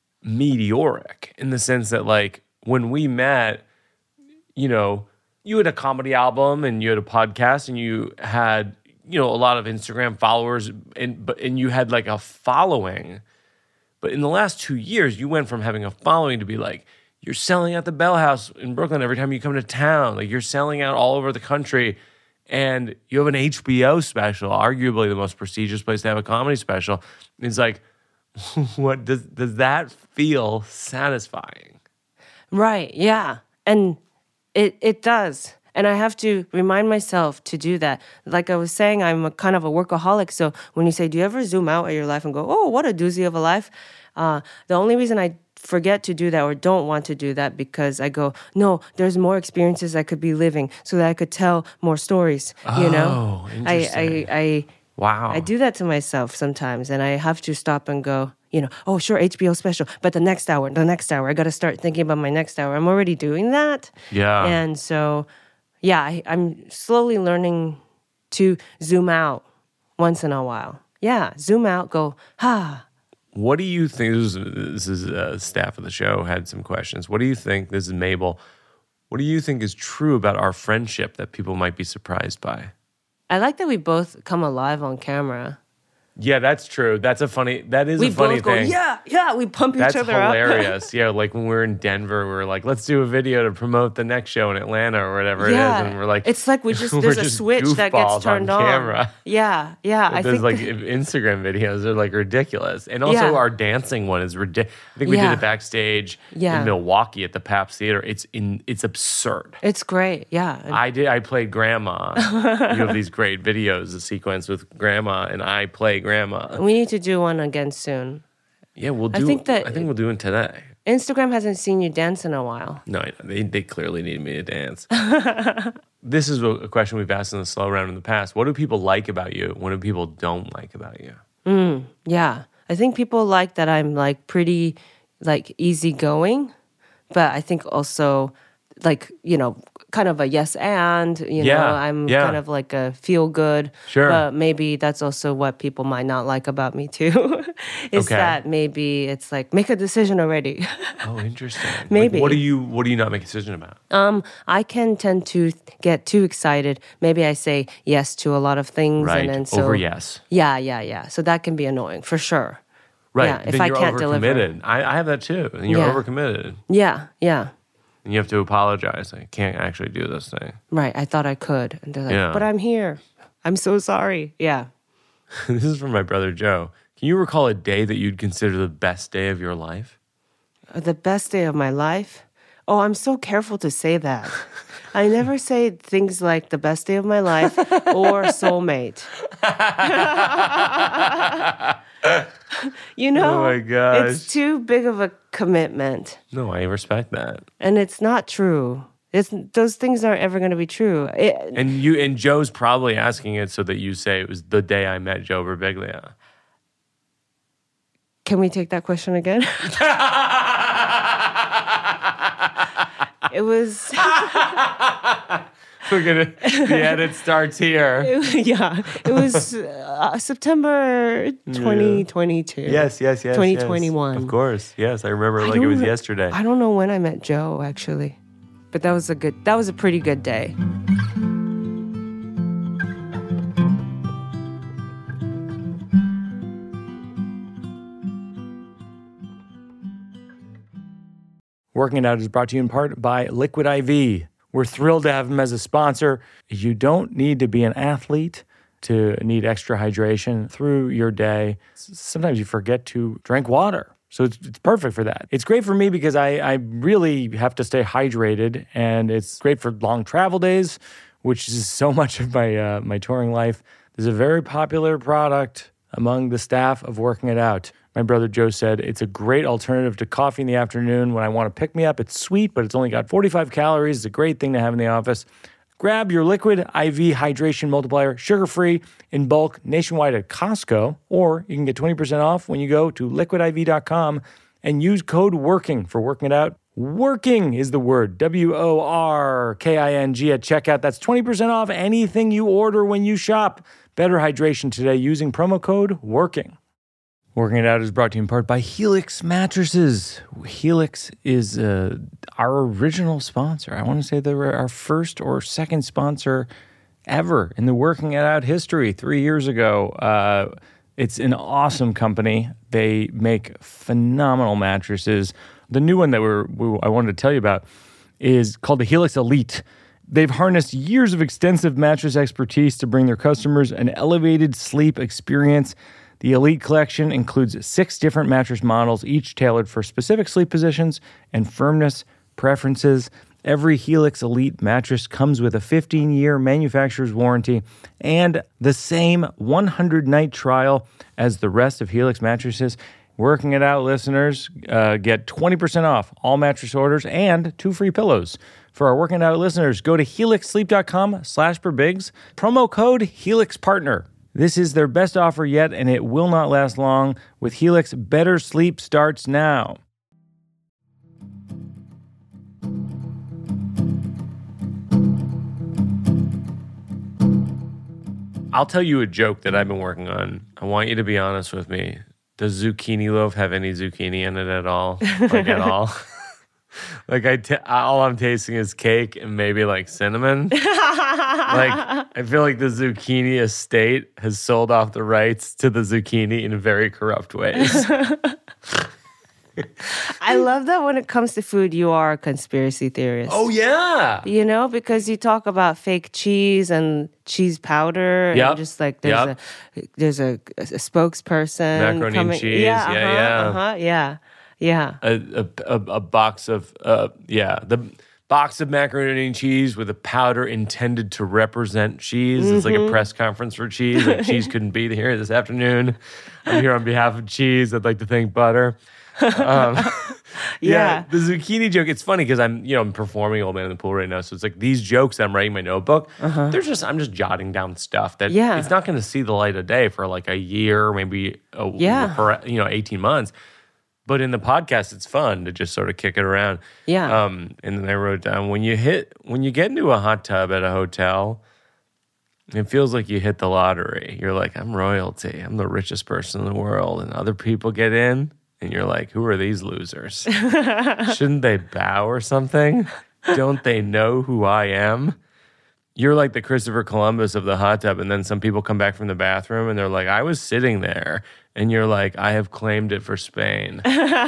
meteoric in the sense that, like, when we met, you know, you had a comedy album and you had a podcast and you had, you know, a lot of Instagram followers and but and you had like a following. But in the last two years, you went from having a following to be like, you're selling out the Bell House in Brooklyn every time you come to town. Like, you're selling out all over the country. And you have an H B O special, arguably the most prestigious place to have a comedy special. It's like, what does does that feel satisfying? Right, yeah. And it it does. And I have to remind myself to do that. Like I was saying, I'm a kind of a workaholic. So when you say, do you ever zoom out at your life and go, oh, what a doozy of a life? Uh, the only reason I forget to do that or don't want to do that because I go, no, there's more experiences I could be living so that I could tell more stories, you know? Oh, I, interesting. I, I, Wow. I do that to myself sometimes, and I have to stop and go, you know, oh, sure, H B O special, but the next hour, the next hour, I got to start thinking about my next hour. I'm already doing that. Yeah. And so, yeah, I, I'm slowly learning to zoom out once in a while. Yeah, zoom out, go, ah. What do you think? This is, this is uh, staff of the show had some questions. What do you think? This is Mabel. What do you think is true about our friendship that people might be surprised by? I like that we both come alive on camera. Yeah, that's true. That's a funny. That is We a funny both go, thing. yeah, yeah, we pump That's each other up. hilarious. Yeah, like when we were in Denver, we were like, let's do a video to promote the next show in Atlanta or whatever Yeah, it is. And we're like, it's like we just we're there's a just switch that goofballs gets turned on. camera. Yeah, yeah. I Those think like that- Instagram videos are like ridiculous. And also Yeah. our dancing one is ridiculous. I think we Yeah. did it backstage Yeah. in Milwaukee at the Paps Theater. It's in it's absurd. it's great. Yeah, I did. I played grandma. You have these great videos, a sequence with grandma, and I play grandma. we need to do one again soon. Yeah, we'll do. I think think that- I think we'll do it today. Instagram hasn't seen you dance in a while. No, I- they they clearly need me to dance. This is a a question we've asked in the slow round in the past. What do people like about you? What do people don't like about you? Yeah, I think people like that I'm like pretty like easygoing, but I think also like, you know, kind of a yes and, you Yeah, know, I'm yeah. kind of like a feel good. Sure. But maybe that's also what people might not like about me too. Is Okay. that maybe it's like make a decision already. Oh, interesting. Like, Maybe. what do you What do you not make a decision about? Um, I can tend to get too excited. Maybe I say yes to a lot of things, Right. and then so Over yes. Yeah, yeah, yeah. So that can be annoying for sure. Right. Yeah, if then I you're can't deliver. overcommitted. I, I have that too. And you're Yeah. overcommitted. Yeah, yeah. And you have to apologize. I can't actually do this thing. Right. I thought I could, and they're like, Yeah. "But I'm here. I'm so sorry." Yeah. This is from my brother Joe. Can you recall a day that you'd consider the best day of your life? The best day of my life. Oh, I'm so careful to say that. I never say things like the best day of my life or soulmate. You know, Oh my gosh. it's too big of a commitment, No, I respect that. and it's not true. It's those things aren't ever going to be true. It, And you and Joe's probably asking it so that you say it was the day I met Joe Birbiglia. Can we take that question again? It was, We're gonna. The edit starts here. yeah, it was uh, September twenty twenty-two. Yes, yes, yes. twenty yes. twenty-one. Of course, yes. I remember I like it don't was re- yesterday. I don't know when I met Joe actually, but that was a good. That was a pretty good day. Working It Out is brought to you in part by Liquid I V. We're thrilled to have them as a sponsor. You don't need to be an athlete to need extra hydration through your day. Sometimes you forget to drink water. So it's, it's perfect for that. It's great for me because I, I really have to stay hydrated, and it's great for long travel days, which is so much of my uh, my touring life. There's a very popular product among the staff of Working It Out. My brother Joe said it's a great alternative to coffee in the afternoon when I want to pick me up. It's sweet, but it's only got forty-five calories. It's a great thing to have in the office. Grab your Liquid I V Hydration Multiplier, sugar-free, in bulk, nationwide at Costco, or you can get twenty percent off when you go to liquid I V dot com and use code WORKING for Working It Out. Working is the word, W O R K I N G at checkout. That's twenty percent off anything you order when you shop. Better hydration today using promo code WORKING. Working It Out is brought to you in part by Helix Mattresses. Helix is uh, our original sponsor. I want to say they were our first or second sponsor ever in the Working It Out history three years ago. Uh, it's an awesome company. They make phenomenal mattresses. The new one that we're, we, I wanted to tell you about is called the Helix Elite. They've harnessed years of extensive mattress expertise to bring their customers an elevated sleep experience. The Elite Collection includes six different mattress models, each tailored for specific sleep positions and firmness preferences. Every Helix Elite mattress comes with a fifteen-year manufacturer's warranty and the same one hundred night trial as the rest of Helix mattresses. Working It Out listeners uh, get twenty percent off all mattress orders and two free pillows. For our Working It Out listeners, go to helix sleep dot com slash perbigs, promo code HelixPartner. This is their best offer yet, and it will not last long. With Helix, better sleep starts now. I'll tell you a joke that I've been working on. I want you to be honest with me. Does zucchini loaf have any zucchini in it at all? Like at all? Like I, t- all I'm tasting is cake and maybe like cinnamon. Like I feel like the zucchini estate has sold off the rights to the zucchini in very corrupt ways. I love that when it comes to food, you are a conspiracy theorist. Oh yeah, you know, because you talk about fake cheese and cheese powder, yep. and just like there's yep. a there's a, a spokesperson, macaroni coming. and cheese, yeah, yeah, uh-huh, yeah, uh-huh, yeah. Yeah, a, a, a, a box of, uh, yeah, the box of macaroni and cheese with a powder intended to represent cheese. Mm-hmm. It's like a press conference for cheese. Like cheese couldn't be here this afternoon. I'm here on behalf of cheese. I'd like to thank butter. Um, yeah. yeah, the zucchini joke. It's funny because I'm, you know, I'm performing Old Man in the Pool right now. So it's like these jokes that I'm writing in my notebook. Uh-huh. They're just, I'm just jotting down stuff that yeah. it's not going to see the light of day for like a year, maybe a, yeah. for, you know, eighteen months. But in the podcast, it's fun to just sort of kick it around. Yeah. Um, and then I wrote down, when you hit, when you get into a hot tub at a hotel, it feels like you hit the lottery. You're like, I'm royalty. I'm the richest person in the world. And other people get in, and you're like, who are these losers? Shouldn't they bow or something? Don't they know who I am? You're like the Christopher Columbus of the hot tub, and then some people come back from the bathroom, and they're like, I was sitting there. And you're like, I have claimed it for Spain.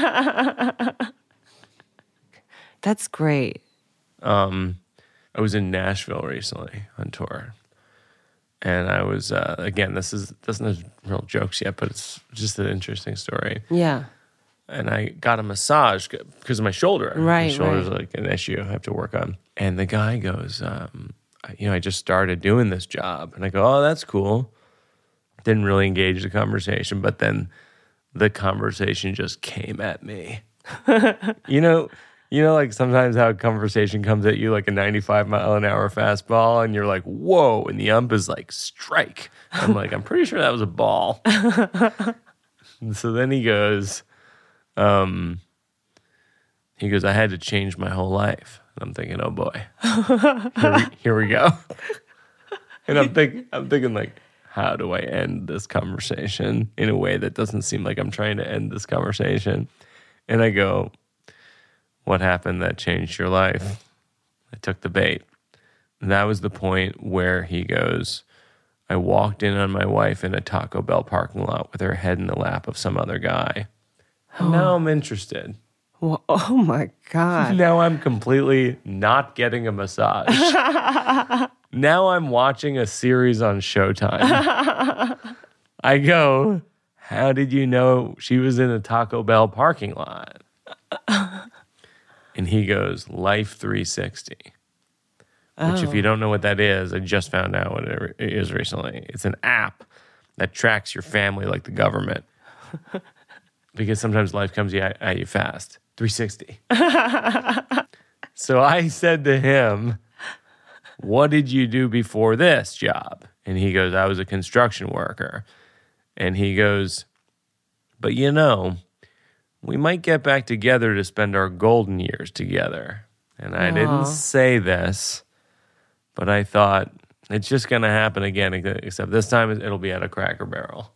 That's great. Um, I was in Nashville recently on tour. And I was, uh, again, this is doesn't have real jokes yet, but it's just an interesting story. Yeah. And I got a massage because of my shoulder. Right, My shoulder's right. like an issue I have to work on. And the guy goes, um, you know, I just started doing this job. And I go, oh, that's cool. Didn't really engage the conversation, but then the conversation just came at me. you know, you know, like sometimes how a conversation comes at you like a ninety-five mile an hour fastball, and you're like, whoa, and the ump is like, strike. I'm like, I'm pretty sure that was a ball. And so then he goes, um, he goes, I had to change my whole life. And I'm thinking, oh boy, here we, here we go. And I'm thinking, I'm thinking like, how do I end this conversation in a way that doesn't seem like I'm trying to end this conversation? And I go, what happened that changed your life? I took the bait. And that was the point where he goes, I walked in on my wife in a Taco Bell parking lot with her head in the lap of some other guy. And now I'm interested. Well, oh my God. Now I'm completely not getting a massage. Now I'm watching a series on Showtime. I go, how did you know she was in a Taco Bell parking lot? And he goes, Life three sixty. Which, Oh. if you don't know what that is, I just found out what it is recently. It's an app that tracks your family like the government. Because sometimes life comes at you fast. three sixty. So I said to him, what did you do before this job? And he goes, I was a construction worker. And he goes, but you know, we might get back together to spend our golden years together. And I Aw. didn't say this, but I thought it's just going to happen again, except this time it'll be at a Cracker Barrel.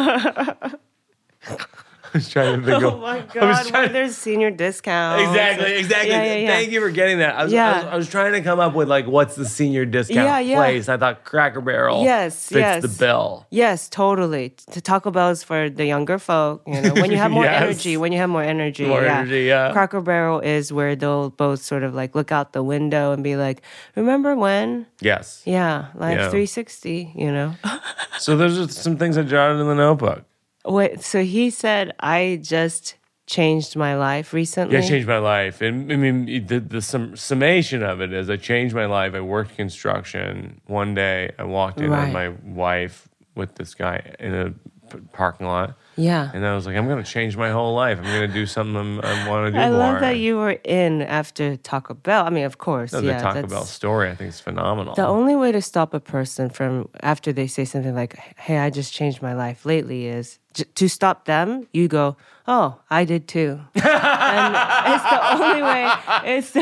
I was trying to think Oh of... my I was God, trying where to- there's senior discounts. Exactly, exactly. Yeah, yeah, yeah. Thank you for getting that. I was, I, Yeah. was, I was trying to come up with, like, what's the senior discount Yeah, yeah. place. I thought Cracker Barrel Yes, fits yes. the bill. Yes, totally. To Taco Bell's for the younger folk. You know, when you have more Yes. energy, when you have more energy, More yeah. energy, yeah. Cracker Barrel is where they'll both sort of like look out the window and be like, "Remember when?" Yes. Yeah, like Yeah. three sixty. You know. So those are some things I jotted in the notebook. Wait. So he said, "I just changed my life recently." Yeah, it changed my life. And I mean, the, the sum, summation of it is I changed my life. I worked construction. One day I walked in Right. on my wife with this guy in a p- parking lot. Yeah. And I was like, I'm going to change my whole life. I'm going to do something I'm, I want to do I more. love that you were in after Taco Bell. I mean, of course, No, yeah. the Taco that's- Bell story, I think, is phenomenal. The only way to stop a person from after they say something like, "Hey, I just changed my life lately," is j- to stop them. You go, "Oh, I did too," and it's the only way. It's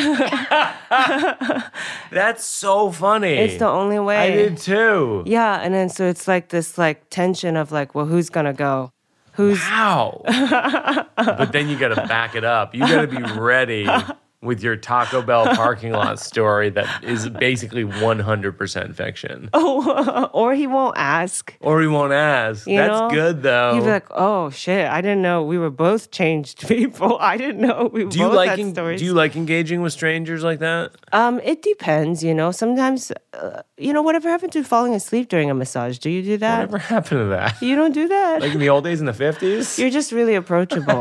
the, That's so funny. it's the only way. I did too. Yeah, and then so it's like this like tension of like, well, who's gonna go? Who's Wow. But then you got to back it up. You got to be ready with your Taco Bell parking lot story that is basically one hundred percent fiction. or he won't ask. Or he won't ask. You That's know? good, though. You'd be like, "Oh shit, I didn't know we were both changed people. I didn't know we do you both like had en- stories." do you like engaging with strangers like that? Um, it depends, you know. Sometimes, uh, you know, whatever happened to falling asleep during a massage? Do you do that? Whatever happened to that? You don't do that. Like in the old days in the fifties? You're just really approachable.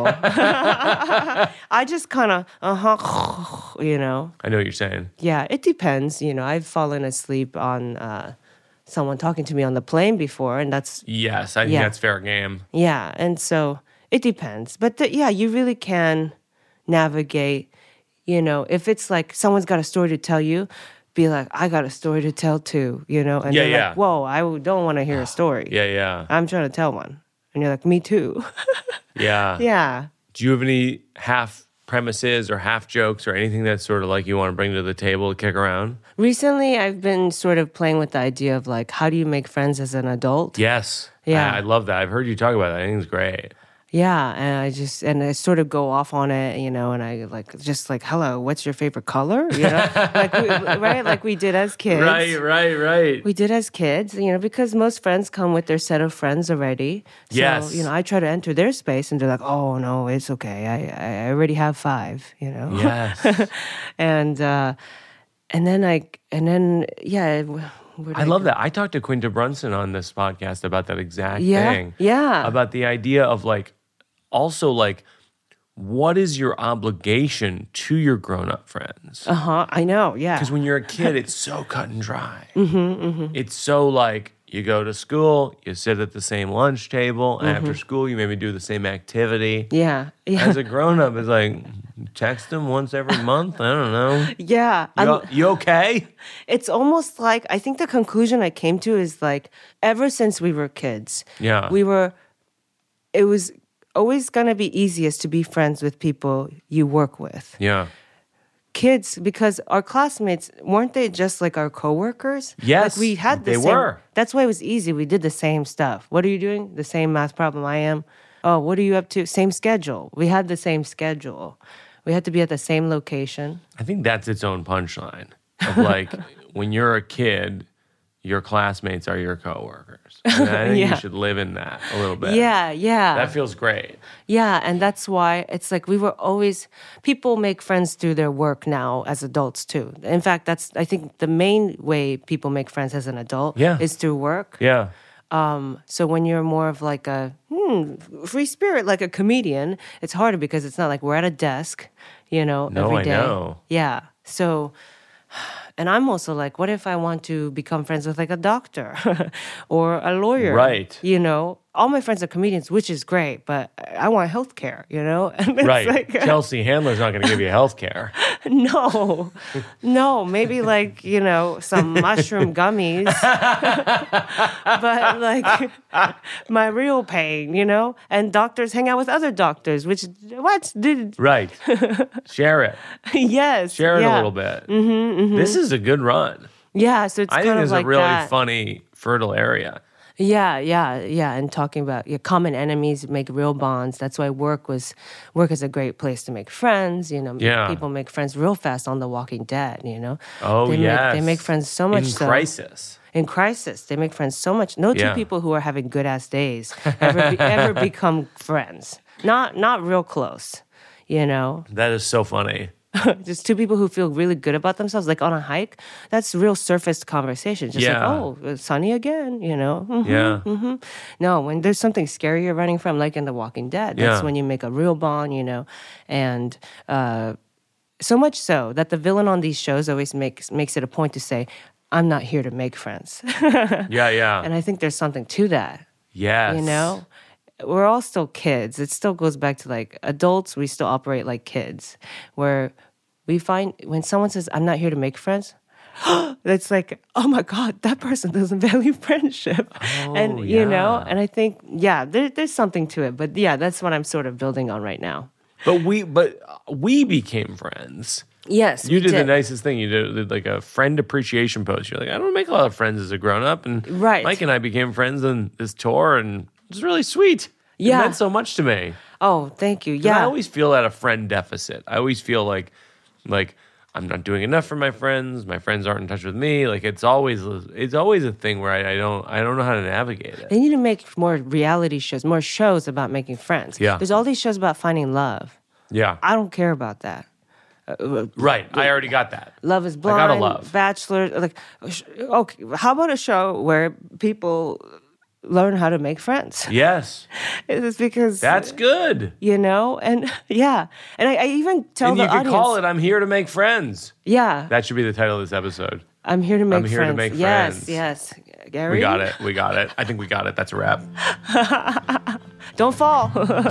I just kind of, uh huh, you know. I know what you're saying. Yeah, it depends. You know, I've fallen asleep on uh, someone talking to me on the plane before, and that's Yes, I think Yeah. that's fair game. yeah, and so it depends. But the, yeah, you really can navigate. You know, if it's like someone's got a story to tell you, be like, I got a story to tell too. You know, and Yeah, they're yeah. like, whoa, I don't want to hear a story. Yeah, yeah. I'm trying to tell one, and you're like, me too. Yeah. Yeah. Do you have any half premises or half jokes or anything that's sort of like you want to bring to the table to kick around? Recently, I've been sort of playing with the idea of like, how do you make friends as an adult? Yes. Yeah. I, I love that. I've heard you talk about that. I think it's great. Yeah, and I just and I sort of go off on it, you know, and I like just like, hello, what's your favorite color? You know, like we, right, like we did as kids. Right, right, right. We did as kids, you know, because most friends come with their set of friends already. So, Yes. you know, I try to enter their space, and they're like, oh no, it's okay. I I already have five, you know. Yes. and uh, and then I and then yeah. where did I love go? that. I talked to Quinta Brunson on this podcast about that exact Yeah, thing. yeah. About the idea of like, also like, what is your obligation to your grown-up friends? Uh huh. I know. Yeah. Because when you're a kid, it's so cut and dry. Mm-hmm, It's so like you go to school, you sit at the same lunch table. And after school, you maybe do the same activity. Yeah. Yeah. As a grown-up, it's like text them once every month. I don't know. yeah. You, I'm- you okay? It's almost like I think the conclusion I came to is like ever since we were kids, Yeah. we were. It was always gonna be easiest to be friends with people you work with. Yeah. Kids, because our classmates weren't they just like our coworkers? Yes, like we had the they same. were. That's why it was easy. We did the same stuff. What are you doing? The same math problem I am. Oh, what are you up to? Same schedule. We had the same schedule. We had to be at the same location. I think that's its own punchline. Of like, when you're a kid, your classmates are your coworkers. And I think Yeah. you should live in that a little bit. Yeah, yeah. That feels great. Yeah, and that's why it's like we were always people make friends through their work now as adults too. In fact, that's I think the main way people make friends as an adult Yeah. is through work. Yeah. Um, so when you're more of like a hmm, free spirit, like a comedian, it's harder because it's not like we're at a desk, you know, No, every I day. know. Yeah. So, and I'm also like, what if I want to become friends with like a doctor or a lawyer? Right. You know, all my friends are comedians, which is great, but I want healthcare, you know? And it's Right. like, Chelsea Handler's not going to give you health care. no, no, maybe like, you know, some mushroom gummies, but like my real pain, you know? And doctors hang out with other doctors, which, what? Did, Right. Share it. yes. Share it yeah. a little bit. Mm-hmm, mm-hmm. This is a good run. Yeah, so it's I kind think of it's like a really that. funny, fertile area. Yeah, yeah, yeah. And talking about your common enemies make real bonds. That's why work was work is a great place to make friends. You know, Yeah. people make friends real fast on The Walking Dead. You know, Oh, they yes. make, they make friends so much In so crisis. in crisis. They make friends so much. No two Yeah. people who are having good ass days ever be, ever become friends. Not not real close. You know, That is so funny. just two people who feel really good about themselves, like on a hike. That's real surface conversation. Just Yeah. like, oh, it's sunny again, you know? Mhm, Yeah. mhm. No, when there's something scary you're running from, like in The Walking Dead, that's Yeah. when you make a real bond, you know? And uh, so much so that the villain on these shows always makes makes it a point to say, I'm not here to make friends. Yeah, yeah. And I think there's something to that. yes. You know, we're all still kids. It still goes back to like adults, we still operate like kids, where we find when someone says, I'm not here to make friends, it's like, oh my God, that person doesn't value friendship. and, you know, yeah. and I think, yeah, there, there's something to it. But yeah, that's what I'm sort of building on right now. But we but we became friends. Yes. You we did, the nicest thing. You did, did like a friend appreciation post. You're like, I don't make a lot of friends as a grown up. And Right. Mike and I became friends on this tour, and it was really sweet. Yeah. It meant so much to me. Oh, thank you. 'Cause Yeah. I always feel at a friend deficit. I always feel like, like I'm not doing enough for my friends. My friends aren't in touch with me. Like it's always, it's always a thing where I, I don't, I don't know how to navigate it. They need to make more reality shows, more shows about making friends. Yeah. There's all these shows about finding love. Yeah, I don't care about that. right. I already got that. Love is I Blind, gotta love. Bachelor. Like, sh- okay, how about a show where people learn how to make friends? Yes, It's because that's good. you know, and yeah, and I, I even tell And the you could audience, call it "I'm here to make friends." yeah, That should be the title of this episode. I'm here to make I'm here to friends. make yes, friends. yes, Gary, We got it. We got it. I think we got it. That's a wrap. Don't fall.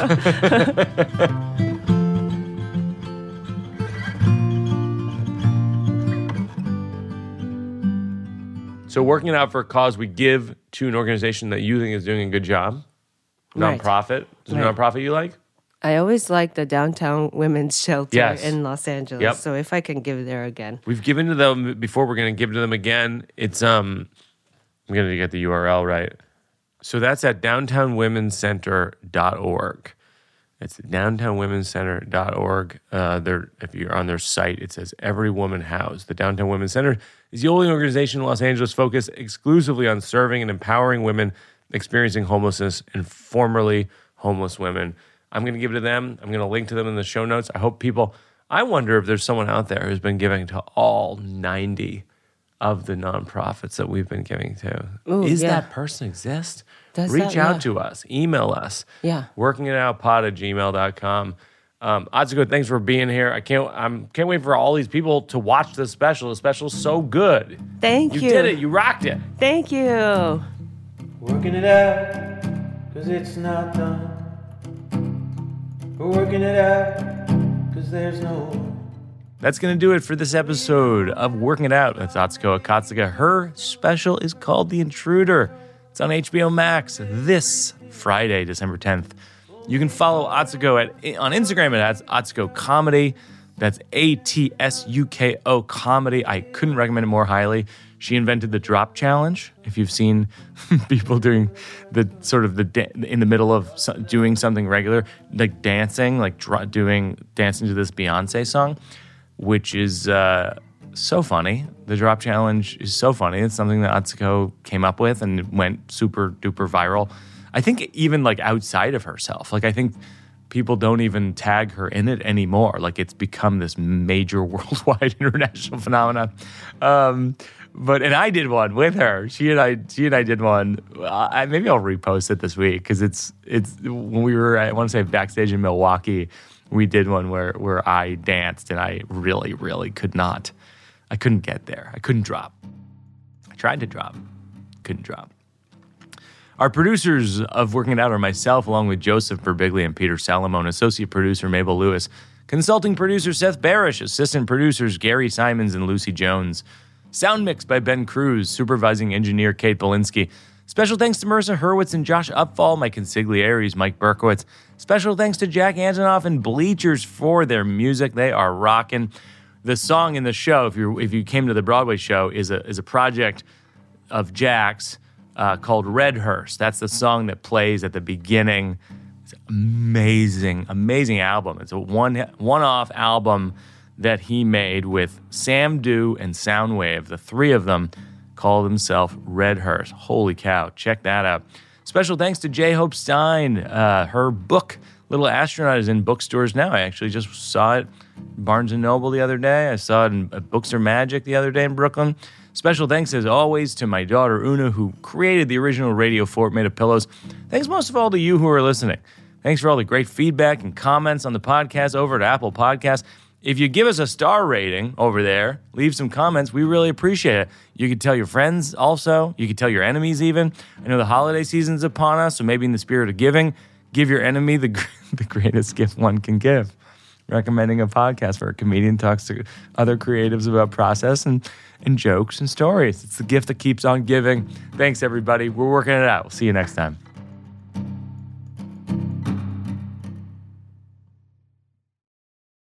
So, working it out for a cause we give to an organization that you think is doing a good job, Right. nonprofit. Is there a Right. nonprofit you like? I always like the downtown women's shelter Yes. in Los Angeles. Yep. So if I can give there again, We've given to them before. We're going to give to them again. It's um, I'm going to get the U R L right. So that's at downtown women's center dot org. It's downtown women's center dot org. Uh, there, if you're on their site, it says Every Woman Housed. The Downtown Women's Center is the only organization in Los Angeles focused exclusively on serving and empowering women experiencing homelessness and formerly homeless women. I'm going to give it to them. I'm going to link to them in the show notes. I hope people, I wonder if there's someone out there who's been giving to all ninety of the nonprofits that we've been giving to. Ooh, Is yeah. that person exist? Does Reach that- out yeah. to us. Email us. Yeah. workingitoutpod at gmail dot com. Um, Atsuko, thanks for being here. I can't I'm can't wait for all these people to watch this special. The special's so good. thank You you. did it. You rocked it. Thank you. Working it out, cause it's not done. We're working it out, cause there's no That's going to do it for this episode of Working It Out with Atsuko Akatsuka. Her special is called The Intruder. It's on H B O Max this Friday, December tenth. You can follow Atsuko at, on Instagram at Atsuko Comedy. That's A T S U K O Comedy. I couldn't recommend it more highly. She invented the drop challenge. If you've seen people doing the sort of the da- in the middle of so- doing something regular, like dancing, like dr- doing dancing to this Beyonce song, which is uh, so funny. The drop challenge is so funny. It's something that Atsuko came up with and it went super duper viral. I think even like outside of herself. Like I think people don't even tag her in it anymore. Like it's become this major worldwide international phenomenon. Um, but and I did one with her. She and I, she and I did one. I, maybe I'll repost it this week because it's it's when we were I want to say backstage in Milwaukee. We did one where where I danced and I really really could not. I couldn't get there. I couldn't drop. I tried to drop, couldn't drop. Our producers of Working It Out are myself, along with Joseph Birbiglia and Peter Salamone, associate producer Mabel Lewis, consulting producer Seth Barish, assistant producers Gary Simons and Lucy Jones, sound mix by Ben Cruz, supervising engineer Kate Belinsky. Special thanks to Marissa Hurwitz and Josh Upfall, my consiglieres Mike Berkowitz. Special thanks to Jack Antonoff and Bleachers for their music. They are rocking. The song in the show, if you if you came to the Broadway show, is a is a project of Jack's. Uh, called Redhurst. That's the song that plays at the beginning. It's an amazing, amazing album. It's a one, one-off album that he made with Sam Dew and Soundwave. The three of them call themselves Redhurst. Holy cow, check that out. Special thanks to J. Hope Stein. Uh, her book, Little Astronaut, is in bookstores now. I actually just saw it Barnes and Noble the other day. I saw it in Books Are Magic the other day in Brooklyn. Special thanks, as always, to my daughter, Una, who created the original Radio Fort made of pillows. Thanks most of all to you who are listening. Thanks for all the great feedback and comments on the podcast over at Apple Podcasts. If you give us a star rating over there, leave some comments, we really appreciate it. You can tell your friends also. You can tell your enemies even. I know the holiday season's upon us, so maybe in the spirit of giving, give your enemy the, the greatest gift one can give. Recommending a podcast where a comedian talks to other creatives about process and, and jokes and stories. It's the gift that keeps on giving. Thanks, everybody. We're working it out. We'll see you next time.